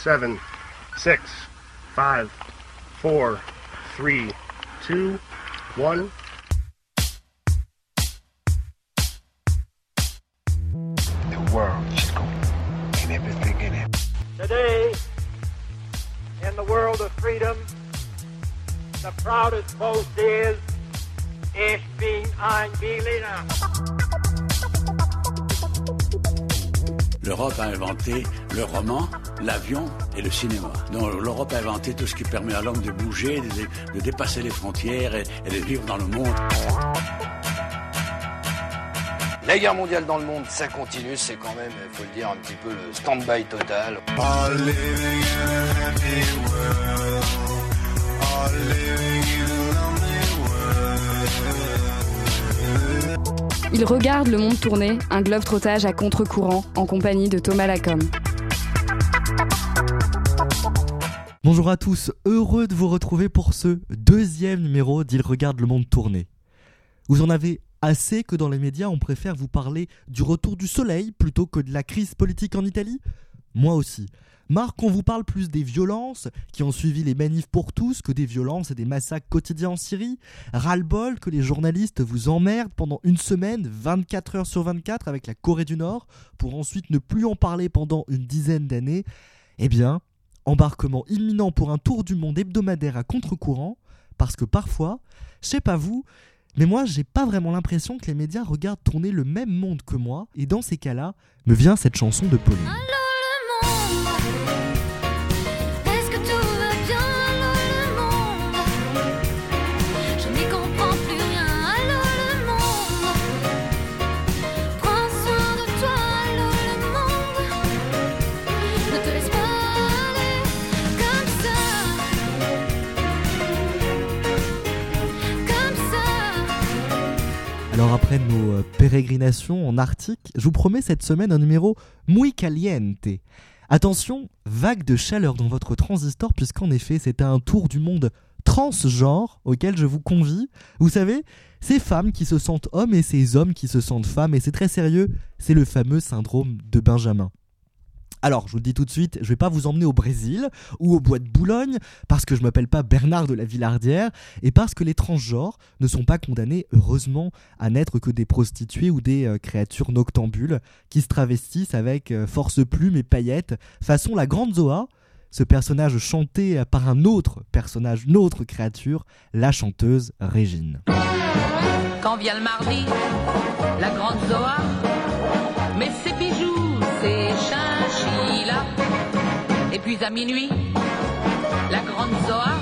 7, 6, 5, 4, 3, 2, 1. The world is going and everything in it. Today, in the world of freedom, the proudest boast is, Ich bin ein Berliner. L'Europe a inventé le roman, l'avion et le cinéma. Donc l'Europe a inventé tout ce qui permet à l'homme de bouger, de dépasser les frontières et de vivre dans le monde. La guerre mondiale dans le monde, ça continue, c'est quand même, il faut le dire, un petit peu le stand-by total. Il regarde le monde tourner, un globe-trottage à contre-courant, en compagnie de Thomas Lacombe. Bonjour à tous, heureux de vous retrouver pour ce deuxième numéro d'Il regarde le monde tourner. Vous en avez assez que dans les médias on préfère vous parler du retour du soleil plutôt que de la crise politique en Italie ? Moi aussi. Marre qu'on vous parle plus des violences qui ont suivi les manifs pour tous que des violences et des massacres quotidiens en Syrie. Ras-le-bol que les journalistes vous emmerdent pendant une semaine, 24 heures sur 24 avec la Corée du Nord, pour ensuite ne plus en parler pendant une dizaine d'années. Eh bien, embarquement imminent pour un tour du monde hebdomadaire à contre-courant, parce que parfois, je sais pas vous, mais moi j'ai pas vraiment l'impression que les médias regardent tourner le même monde que moi, et dans ces cas-là, me vient cette chanson de Pauline. Est-ce que tout va bien, allô le monde? Je n'y comprends plus rien, allô le monde. Prends soin de toi, allô le monde. Ne te laisse pas aller comme ça. Comme ça. Alors après nos pérégrinations en Arctique, je vous promets cette semaine un numéro muy caliente. Attention, vague de chaleur dans votre transistor puisqu'en effet c'est un tour du monde transgenre auquel je vous convie. Vous savez, ces femmes qui se sentent hommes et ces hommes qui se sentent femmes, et c'est très sérieux, c'est le fameux syndrome de Benjamin. Alors, je vous le dis tout de suite, je vais pas vous emmener au Brésil ou au bois de Boulogne parce que je m'appelle pas Bernard de la Villardière et parce que les transgenres ne sont pas condamnés, heureusement, à n'être que des prostituées ou des créatures noctambules qui se travestissent avec force plumes et paillettes, façon la Grande Zoa, ce personnage chanté par un autre personnage, une autre créature, la chanteuse Régine. Quand vient le mardi, la Grande Zoa met ses bijoux, ses chinchillas. Et puis à minuit, la Grande Zoa,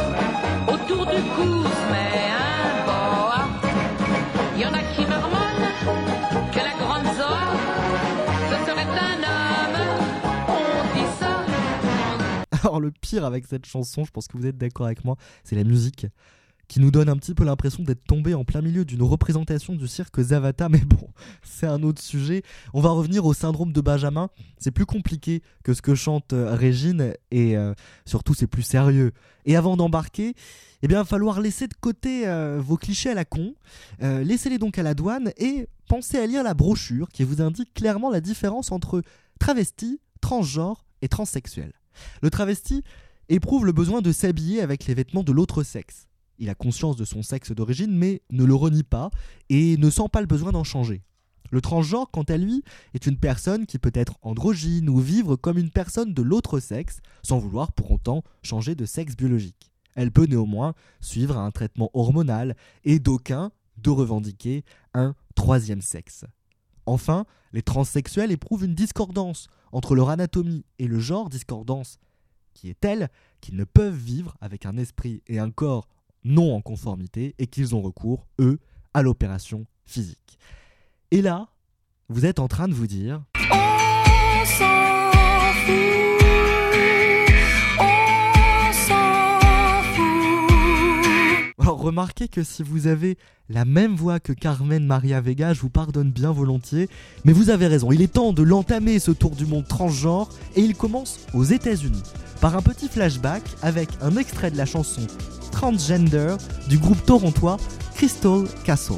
autour du cou se met un boa. Il y en a qui marmonnent que la Grande Zoa, ce serait un homme, on dit ça. Alors le pire avec cette chanson, je pense que vous êtes d'accord avec moi, c'est la musique qui nous donne un petit peu l'impression d'être tombé en plein milieu d'une représentation du cirque Zavata, mais bon, c'est un autre sujet. On va revenir au syndrome de Benjamin, c'est plus compliqué que ce que chante Régine, et surtout c'est plus sérieux. Et avant d'embarquer, eh bien, il va falloir laisser de côté vos clichés à la con, laissez-les donc à la douane, et pensez à lire la brochure qui vous indique clairement la différence entre travesti, transgenre et transsexuel. Le travesti éprouve le besoin de s'habiller avec les vêtements de l'autre sexe. Il a conscience de son sexe d'origine, mais ne le renie pas et ne sent pas le besoin d'en changer. Le transgenre, quant à lui, est une personne qui peut être androgyne ou vivre comme une personne de l'autre sexe, sans vouloir pour autant changer de sexe biologique. Elle peut néanmoins suivre un traitement hormonal et d'aucuns de revendiquer un troisième sexe. Enfin, les transsexuels éprouvent une discordance entre leur anatomie et le genre, discordance qui est telle qu'ils ne peuvent vivre avec un esprit et un corps non en conformité et qu'ils ont recours, eux, à l'opération physique. Et là, vous êtes en train de vous dire « On s'en fout, on s'en fout. » Alors remarquez que si vous avez la même voix que Carmen Maria Vega, je vous pardonne bien volontiers, mais vous avez raison, il est temps de l'entamer ce tour du monde transgenre, et il commence aux États-Unis par un petit flashback avec un extrait de la chanson Transgender du groupe torontois Crystal Castles.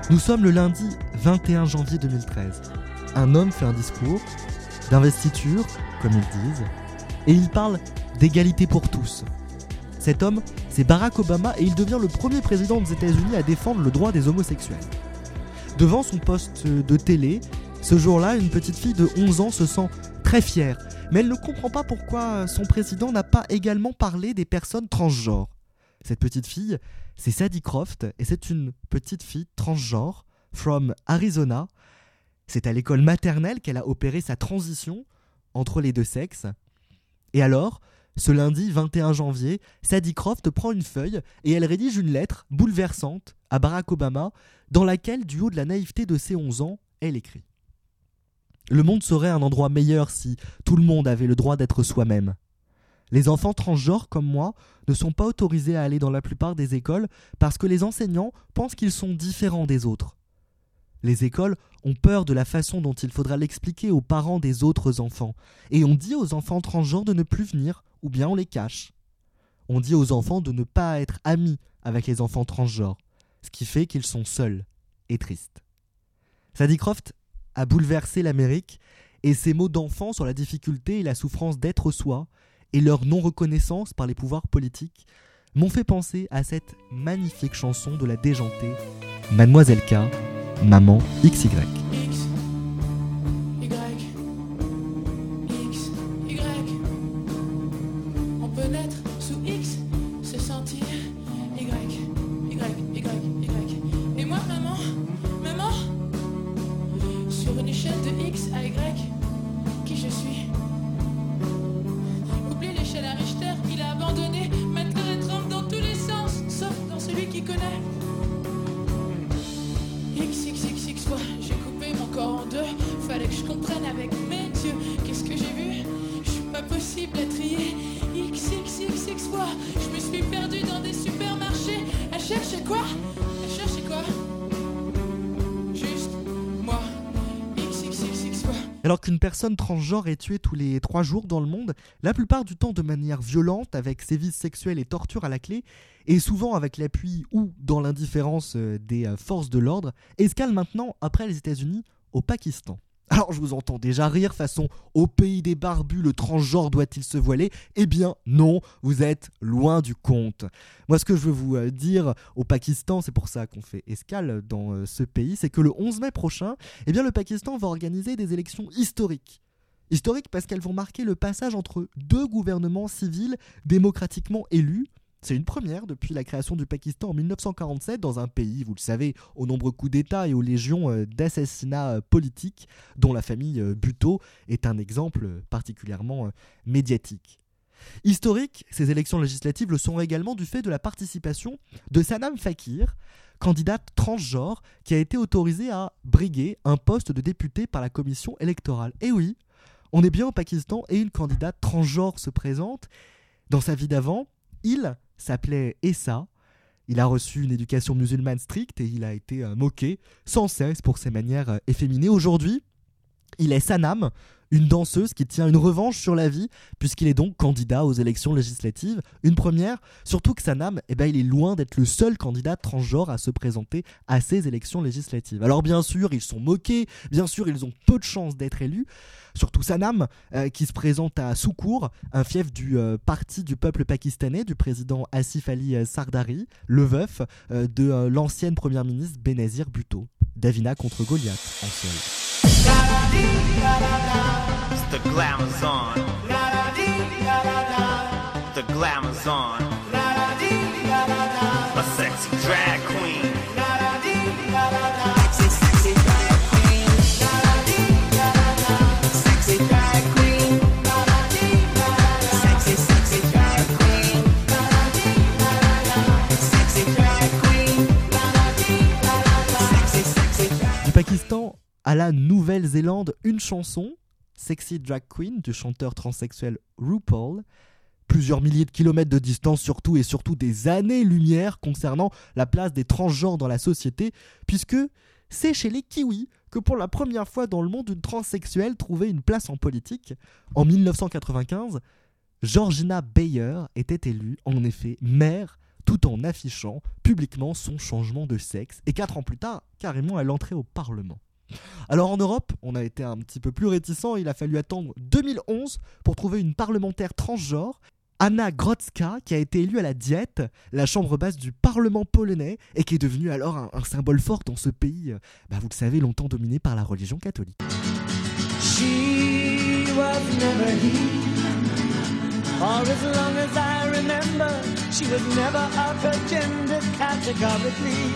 Nous sommes le lundi 21 janvier 2013. Un homme fait un discours d'investiture, comme ils disent, et il parle d'égalité pour tous. Cet homme, c'est Barack Obama et il devient le premier président des États-Unis à défendre le droit des homosexuels. Devant son poste de télé, ce jour-là, une petite fille de 11 ans se sent très fière, mais elle ne comprend pas pourquoi son président n'a pas également parlé des personnes transgenres. Cette petite fille, c'est Sadie Croft et c'est une petite fille transgenre from Arizona. C'est à l'école maternelle qu'elle a opéré sa transition entre les deux sexes. Et alors, ce lundi 21 janvier, Sadie Croft prend une feuille et elle rédige une lettre bouleversante à Barack Obama dans laquelle, du haut de la naïveté de ses 11 ans, elle écrit « Le monde serait un endroit meilleur si tout le monde avait le droit d'être soi-même. Les enfants transgenres comme moi ne sont pas autorisés à aller dans la plupart des écoles parce que les enseignants pensent qu'ils sont différents des autres. Les écoles ont peur de la façon dont il faudra l'expliquer aux parents des autres enfants. Et on dit aux enfants transgenres de ne plus venir, ou bien on les cache. On dit aux enfants de ne pas être amis avec les enfants transgenres, ce qui fait qu'ils sont seuls et tristes. » Sadie Croft a bouleversé l'Amérique, et ses mots d'enfant sur la difficulté et la souffrance d'être soi, et leur non-reconnaissance par les pouvoirs politiques, m'ont fait penser à cette magnifique chanson de la déjantée Mademoiselle K, Maman XY. X, Y, X, Y. On peut naître sous X, se sentir Y, Y, Y, Y. Et moi, maman, sur une échelle de X à Y, qui je suis? Oublie l'échelle à Richter, il a abandonné. Maintenant, elle trempe dans tous les sens, sauf dans celui qui connaît. X fois, j'ai coupé mon corps en deux. Fallait que je comprenne avec mes yeux. Qu'est-ce que j'ai vu? Je suis pas possible à trier. X fois, je me suis perdue dans des supermarchés. Elle cherchait quoi? Juste moi. X fois. Alors qu'une personne transgenre est tuée tous les 3 jours dans le monde, la plupart du temps de manière violente, avec sévices sexuels et tortures à la clé, et souvent avec l'appui ou dans l'indifférence des forces de l'ordre, escale maintenant, après les États-Unis, au Pakistan. Alors je vous entends déjà rire façon « Au pays des barbus, le transgenre doit-il se voiler ?» Eh bien non, vous êtes loin du compte. Moi ce que je veux vous dire au Pakistan, c'est pour ça qu'on fait escale dans ce pays, c'est que le 11 mai prochain, eh bien, le Pakistan va organiser des élections historiques. Historiques parce qu'elles vont marquer le passage entre 2 gouvernements civils démocratiquement élus. C'est une première depuis la création du Pakistan en 1947 dans un pays, vous le savez, aux nombreux coups d'État et aux légions d'assassinats politiques dont la famille Bhutto est un exemple particulièrement médiatique. Historiques, ces élections législatives le sont également du fait de la participation de Sanam Fakir, candidate transgenre qui a été autorisée à briguer un poste de député par la commission électorale. Et oui, on est bien au Pakistan et une candidate transgenre se présente. Dans sa vie d'avant, il s'appelait Essa, il a reçu une éducation musulmane stricte et il a été moqué sans cesse pour ses manières efféminées. Aujourd'hui, il est Sanam, une danseuse qui tient une revanche sur la vie puisqu'il est donc candidat aux élections législatives. Une première, surtout que Sanam, il est loin d'être le seul candidat transgenre à se présenter à ces élections législatives. Alors bien sûr, ils sont moqués, bien sûr, ils ont peu de chances d'être élus. Surtout Sanam, qui se présente à Soukour, un fief du parti du peuple pakistanais, du président Asif Ali Zardari, le veuf de l'ancienne première ministre Benazir Bhutto. Davina contre Goliath en sol. The glamour's on. The glamour's on. A sexy drag queen. Sexy drag queen. Sexy drag queen. Sexy drag queen. Sexy drag queen. Du Pakistan à la Nouvelle-Zélande, une chanson, Sexy Drag Queen, du chanteur transsexuel RuPaul. Plusieurs milliers de kilomètres de distance surtout et surtout des années-lumière concernant la place des transgenres dans la société, puisque c'est chez les Kiwis que pour la première fois dans le monde, une transsexuelle trouvait une place en politique. En 1995, Georgina Bayer était élue, en effet, maire tout en affichant publiquement son changement de sexe, et 4 ans plus tard, carrément elle entrait au Parlement. Alors en Europe, on a été un petit peu plus réticents, il a fallu attendre 2011 pour trouver une parlementaire transgenre, Anna Grodzka, qui a été élue à la Diète, la chambre basse du Parlement polonais, et qui est devenue alors un symbole fort dans ce pays, vous le savez, longtemps dominé par la religion catholique. She was never he. For as long as I remember, she was never of her gender categorically.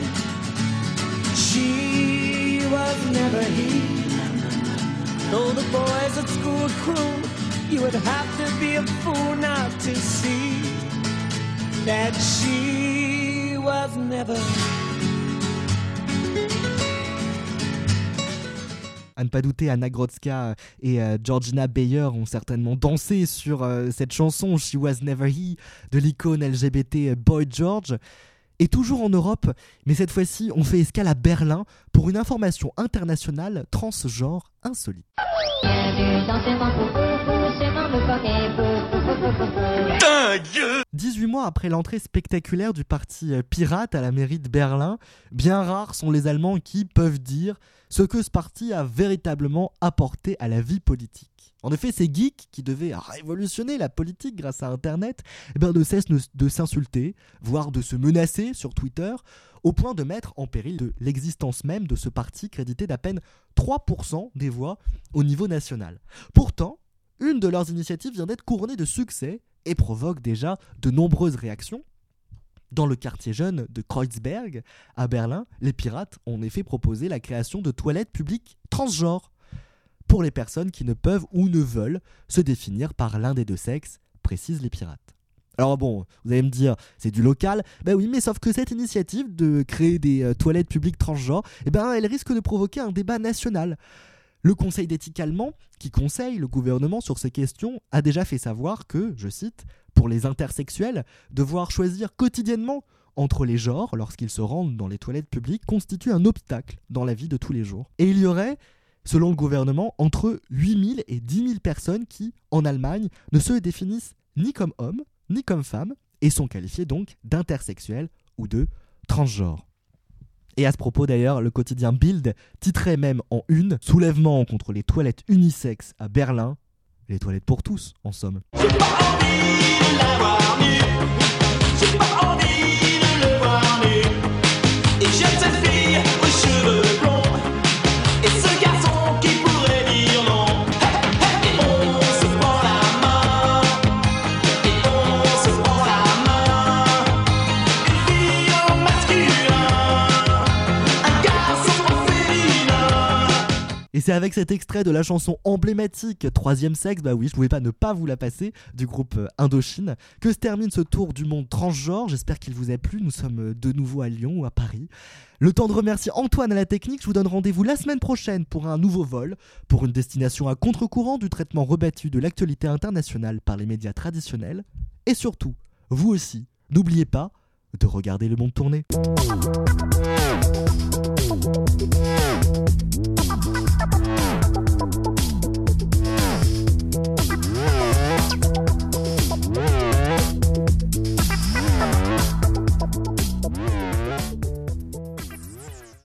She was never he. Though the boys at school cruel, you would have to be a fool now to see that she was never. À ne pas douter, Anna Grodzka et Georgina Bayer ont certainement dansé sur cette chanson She Was Never He de l'icône LGBT Boy George. Et toujours en Europe, mais cette fois-ci, on fait escale à Berlin pour une information internationale transgenre insolite. 18 mois après l'entrée spectaculaire du parti pirate à la mairie de Berlin, bien rares sont les Allemands qui peuvent dire ce que ce parti a véritablement apporté à la vie politique. En effet, ces geeks qui devaient révolutionner la politique grâce à Internet ne cessent de s'insulter, voire de se menacer sur Twitter, au point de mettre en péril l'existence même de ce parti crédité d'à peine 3% des voix au niveau national. Pourtant, une de leurs initiatives vient d'être couronnée de succès et provoque déjà de nombreuses réactions. Dans le quartier jeune de Kreuzberg, à Berlin, les pirates ont en effet proposé la création de toilettes publiques transgenres pour les personnes qui ne peuvent ou ne veulent se définir par l'un des deux sexes, précisent les pirates. Alors bon, vous allez me dire, c'est du local. Oui, mais sauf que cette initiative de créer des toilettes publiques transgenres, elle risque de provoquer un débat national. Le Conseil d'éthique allemand, qui conseille le gouvernement sur ces questions, a déjà fait savoir que, je cite, pour les intersexuels, devoir choisir quotidiennement entre les genres lorsqu'ils se rendent dans les toilettes publiques constitue un obstacle dans la vie de tous les jours. Et il y aurait, selon le gouvernement, entre 8 000 et 10 000 personnes qui, en Allemagne, ne se définissent ni comme hommes, ni comme femmes, et sont qualifiées donc d'intersexuels ou de transgenres. Et à ce propos d'ailleurs, le quotidien Bild titrait même en une « Soulèvement contre les toilettes unisexes à Berlin », les toilettes pour tous en somme. J'ai pas envie de l'avoir nu. J'ai pas envie de le voir nu. Et j'aime cette fille aux cheveux blonds. Et ce garçon qui pourrait dire non. Et on se prend la main. Et on se prend la main. Une fille en masculin. Un garçon en féminin. Et c'est avec cet extrait de la chanson emblématique Troisième sexe, oui, je pouvais pas ne pas vous la passer, du groupe Indochine, que se termine ce tour du monde transgenre. J'espère qu'il vous a plu, nous sommes de nouveau à Lyon ou à Paris. Le temps de remercier Antoine à la technique, je vous donne rendez-vous la semaine prochaine pour un nouveau vol, pour une destination à contre-courant du traitement rebattu de l'actualité internationale par les médias traditionnels. Et surtout, vous aussi, n'oubliez pas de regarder le monde tourner.